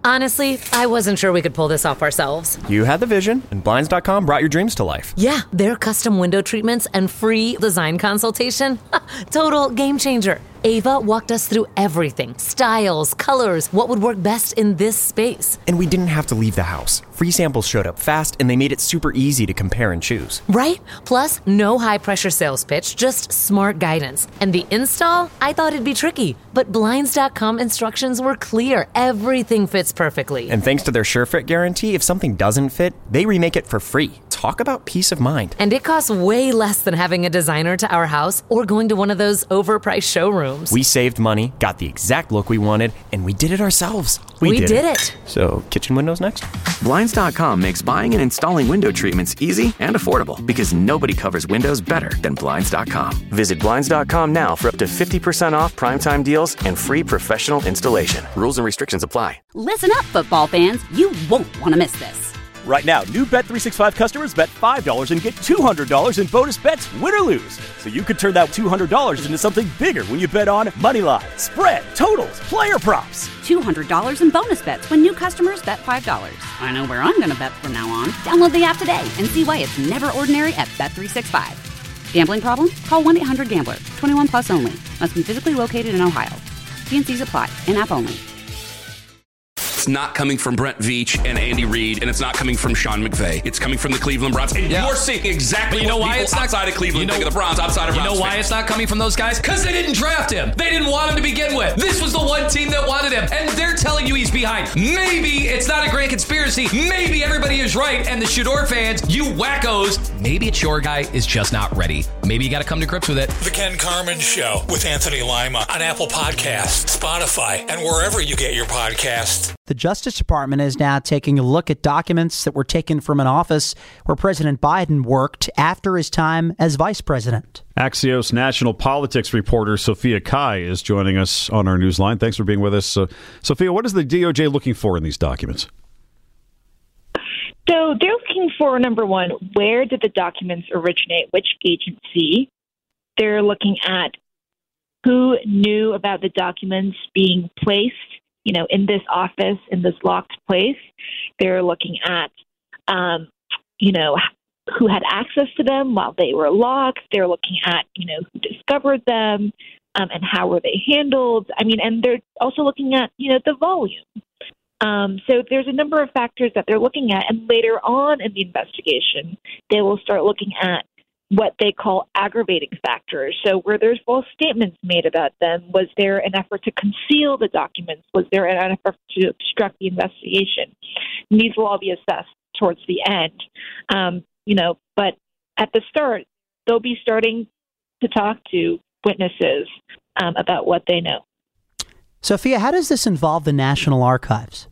Honestly, I wasn't sure we could pull this off ourselves. You had the vision, and Blinds.com brought your dreams to life. Yeah, their custom window treatments and free design consultation. Total game changer. Ava walked us through everything. Styles, colors, what would work best in this space. And we didn't have to leave the house. Free samples showed up fast, and they made it super easy to compare and choose. Right? Plus, no high-pressure sales pitch, just smart guidance. And the install? I thought it'd be tricky. But Blinds.com instructions were clear. Everything fits perfectly. And thanks to their SureFit guarantee, if something doesn't fit, they remake it for free. Talk about peace of mind. And it costs way less than having a designer to our house or going to one of those overpriced showrooms. We saved money, got the exact look we wanted, and we did it ourselves. We did it. So, kitchen windows next? Blinds.com makes buying and installing window treatments easy and affordable because nobody covers windows better than Blinds.com. Visit Blinds.com now for up to 50% off primetime deals and free professional installation. Rules and restrictions apply. Listen up, football fans. You won't want to miss this. Right now, new Bet365 customers bet $5 and get $200 in bonus bets, win or lose. So you could turn that $200 into something bigger when you bet on moneyline, spread, totals, player props. $200 in bonus bets when new customers bet $5. I know where I'm going to bet from now on. Download the app today and see why it's never ordinary at Bet365. Gambling problem? Call 1-800-GAMBLER. 21 plus only. Must be physically located in Ohio. T&Cs apply. In-app only. It's not coming from Brent Veach and Andy Reid, and it's not coming from Sean McVay. It's coming from the Cleveland Browns. And you're seeing exactly what people outside of Cleveland think of the Browns, outside of Browns. You know why it's not coming from those guys? Because they didn't draft him. They didn't want him to begin with. This was the one team that wanted him, and they're telling you he's behind. Maybe it's not a grand conspiracy. Maybe everybody is right, and the Shador fans, you wackos, maybe it's your guy is just not ready. Maybe you got to come to grips with it. The Ken Carman Show with Anthony Lima on Apple Podcasts, Spotify, and wherever you get your podcasts. The Justice Department is now taking a look at documents that were taken from an office where President Biden worked after his time as vice president. Axios national politics reporter Sophia Kai is joining us on our newsline. Thanks for being with us. Sophia, what is the DOJ looking for in these documents? So they're looking for, number one, where did the documents originate, which agency? They're looking at who knew about the documents being placed, in this office, in this locked place. They're looking at, who had access to them while they were locked. They're looking at, who discovered them and how were they handled. And they're also looking at, the volume. So there's a number of factors that they're looking at. And later on in the investigation, they will start looking at what they call aggravating factors. So where there's false statements made about them, was there an effort to conceal the documents? Was there an effort to obstruct the investigation? And these will all be assessed towards the end. But at the start, they'll be starting to talk to witnesses about what they know. Sophia, how does this involve the National Archives?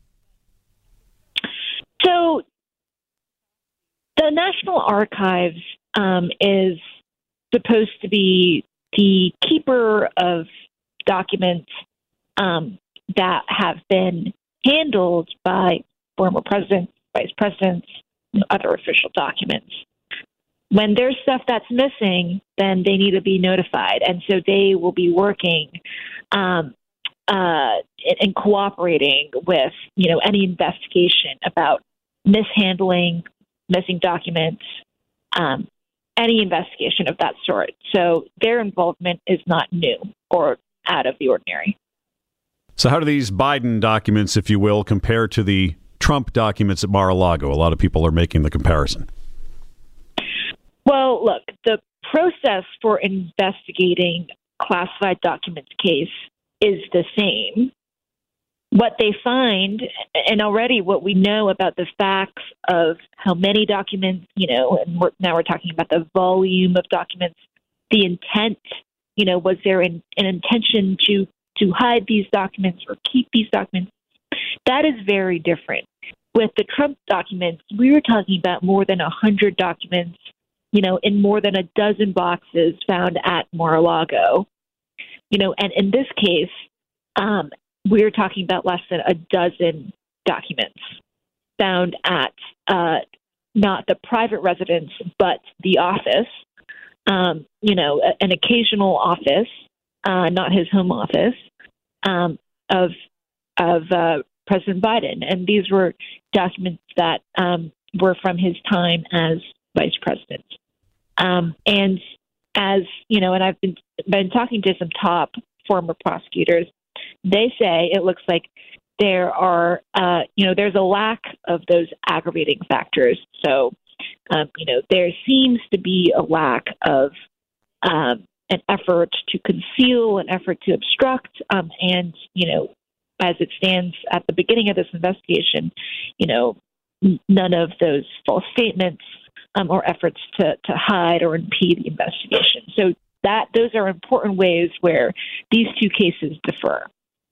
So the National Archives is supposed to be the keeper of documents that have been handled by former presidents, vice presidents, and other official documents. When there's stuff that's missing, then they need to be notified. And so they will be working and cooperating with, any investigation about mishandling, missing documents, any investigation of that sort. So their involvement is not new or out of the ordinary. So how do these Biden documents, if you will, compare to the Trump documents at Mar-a-Lago? A lot of people are making the comparison. Well, look, the process for investigating classified documents case is the same. What they find, and already what we know about the facts of how many documents, and now we're talking about the volume of documents, the intent, was there an intention to hide these documents or keep these documents? That is very different. With the Trump documents, we were talking about more than 100 documents, in more than a dozen boxes found at Mar-a-Lago. And in this case, we're talking about less than a dozen documents found at not the private residence, but the office, an occasional office, not his home office, of President Biden. And these were documents that were from his time as vice president. And as you know, and I've been talking to some top former prosecutors, they say it looks like there are, there's a lack of those aggravating factors. So, there seems to be a lack of an effort to conceal, an effort to obstruct, and, as it stands at the beginning of this investigation, none of those false statements or efforts to hide or impede the investigation. So those are important ways where these two cases differ.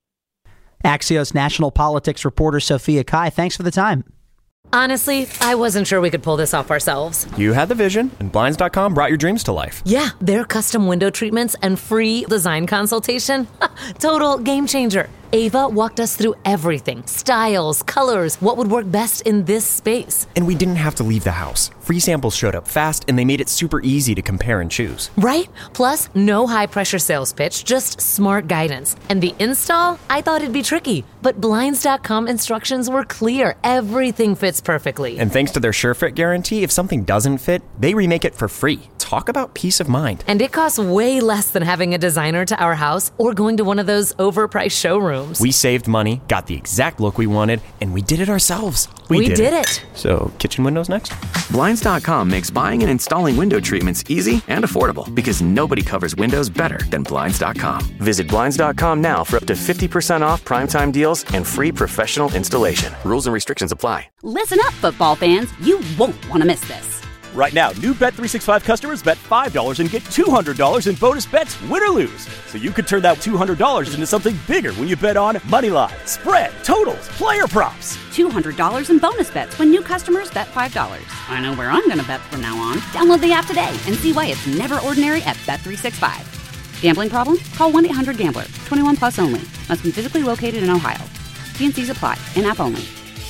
Axios national politics reporter Sophia Kai, thanks for the time. Honestly, I wasn't sure we could pull this off ourselves. You had the vision, and Blinds.com brought your dreams to life. Yeah, their custom window treatments and free design consultation. Total game changer. Ava walked us through everything. Styles, colors, what would work best in this space. And we didn't have to leave the house. Free samples showed up fast, and they made it super easy to compare and choose. Right? Plus, no high-pressure sales pitch, just smart guidance. And the install? I thought it'd be tricky. But Blinds.com instructions were clear. Everything fits perfectly. And thanks to their SureFit guarantee, if something doesn't fit, they remake it for free. Talk about peace of mind. And it costs way less than having a designer to our house or going to one of those overpriced showrooms. We saved money, got the exact look we wanted, and we did it ourselves. We did it. So, kitchen windows next? Blinds.com makes buying and installing window treatments easy and affordable because nobody covers windows better than Blinds.com. Visit Blinds.com now for up to 50% off primetime deals and free professional installation. Rules and restrictions apply. Listen up, football fans. You won't want to miss this. Right now, new Bet365 customers bet $5 and get $200 in bonus bets, win or lose. So you could turn that $200 into something bigger when you bet on moneyline, spread, totals, player props. $200 in bonus bets when new customers bet $5. I know where I'm going to bet from now on. Download the app today and see why it's never ordinary at Bet365. Gambling problem? Call 1-800-GAMBLER. 21 plus only. Must be physically located in Ohio. T&Cs apply. In-app only.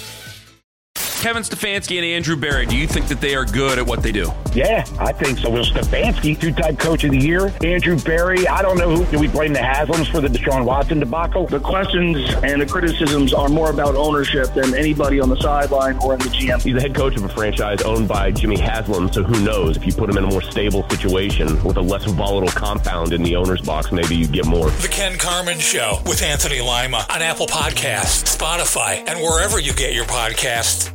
Kevin Stefanski and Andrew Berry, do you think that they are good at what they do? Yeah, I think so. Will Stefanski, two-time coach of the year. Andrew Berry, I don't know do we blame the Haslams for the Deshaun Watson debacle? The questions and the criticisms are more about ownership than anybody on the sideline or in the GM. He's the head coach of a franchise owned by Jimmy Haslam, so who knows? If you put him in a more stable situation with a less volatile compound in the owner's box, maybe you get more. The Ken Carman Show with Anthony Lima on Apple Podcasts, Spotify, and wherever you get your podcasts.